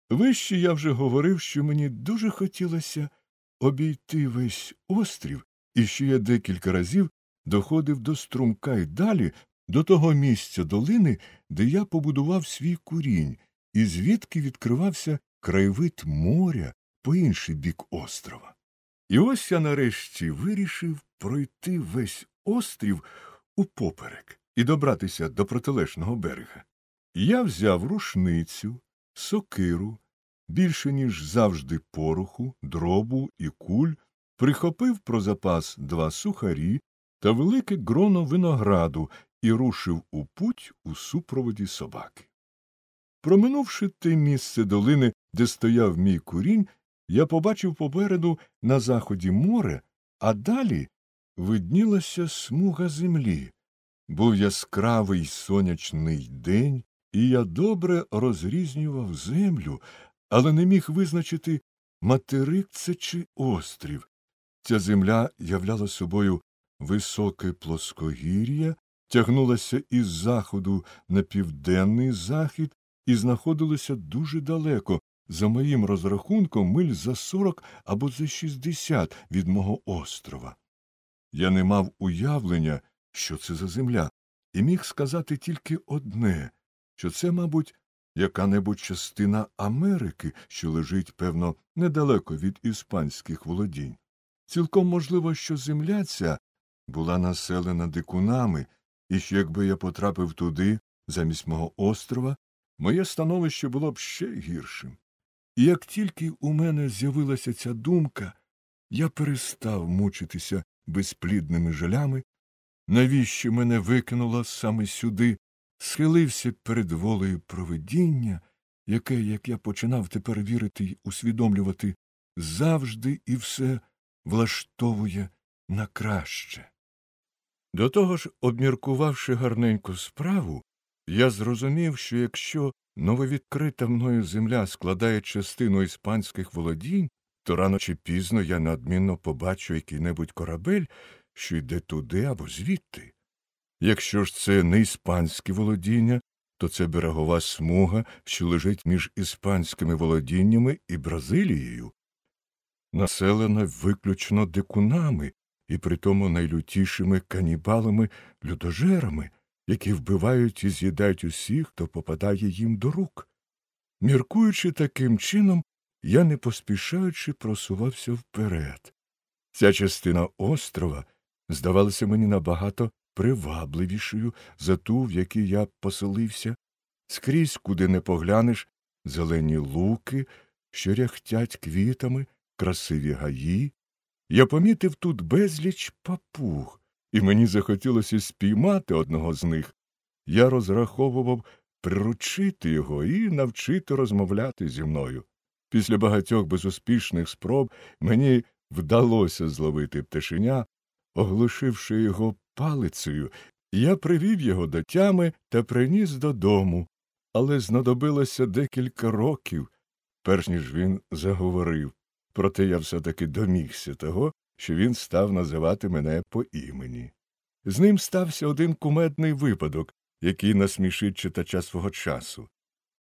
Вище я вже говорив, що мені дуже хотілося обійти весь острів, і що я декілька разів доходив до струмка й далі, до того місця долини, де я побудував свій курінь, і звідки відкривався краєвид моря по інший бік острова. І ось я нарешті вирішив пройти весь острів упоперек і добратися до протилежного берега. Я взяв рушницю, сокиру, більше, ніж завжди, пороху, дробу і куль, прихопив про запас 2 сухарі та велике гроно винограду і рушив у путь у супроводі собаки. Проминувши те місце долини, де стояв мій курінь, я побачив попереду на заході море, а далі виднілася смуга землі. Був яскравий сонячний день, і я добре розрізнював землю, але не міг визначити, материк це чи острів. Ця земля являла собою високе плоскогір'я, тягнулася із заходу на південний захід і знаходилася дуже далеко, за моїм розрахунком, миль за 40 або за 60 від мого острова. Я не мав уявлення, що це за земля, і міг сказати тільки одне, що це, мабуть, яка-небудь частина Америки, що лежить, певно, недалеко від іспанських володінь. Цілком можливо, що земля ця була населена дикунами, і що якби я потрапив туди, замість мого острова, моє становище було б ще гіршим. І як тільки у мене з'явилася ця думка, я перестав мучитися безплідними жалями, навіщо мене викинуло саме сюди, схилився перед волею провидіння, яке, як я починав тепер вірити й усвідомлювати, завжди і все влаштовує на краще. До того ж, обміркувавши гарненьку справу, я зрозумів, що якщо нововідкрита мною земля складає частину іспанських володінь, то рано чи пізно я неодмінно побачу який-небудь корабель, що йде туди або звідти. Якщо ж це не іспанські володіння, то це берегова смуга, що лежить між іспанськими володіннями і Бразилією, населена виключно дикунами і притому найлютішими канібалами-людожерами, які вбивають і з'їдають усіх, хто попадає їм до рук. Міркуючи таким чином, я не поспішаючи просувався вперед. Ця частина острова здавалася мені набагато привабливішою за ту, в якій я поселився. Скрізь, куди не поглянеш, зелені луки, що ряхтять квітами, красиві гаї. Я помітив тут безліч папуг, і мені захотілося спіймати одного з них. Я розраховував приручити його і навчити розмовляти зі мною. Після багатьох безуспішних спроб мені вдалося зловити пташеня. Оглушивши його палицею, я привів його до тями та приніс додому, але знадобилося декілька років, перш ніж він заговорив. Проте я все-таки домігся того, що він став називати мене по імені. З ним стався один кумедний випадок, який насмішить читача свого часу.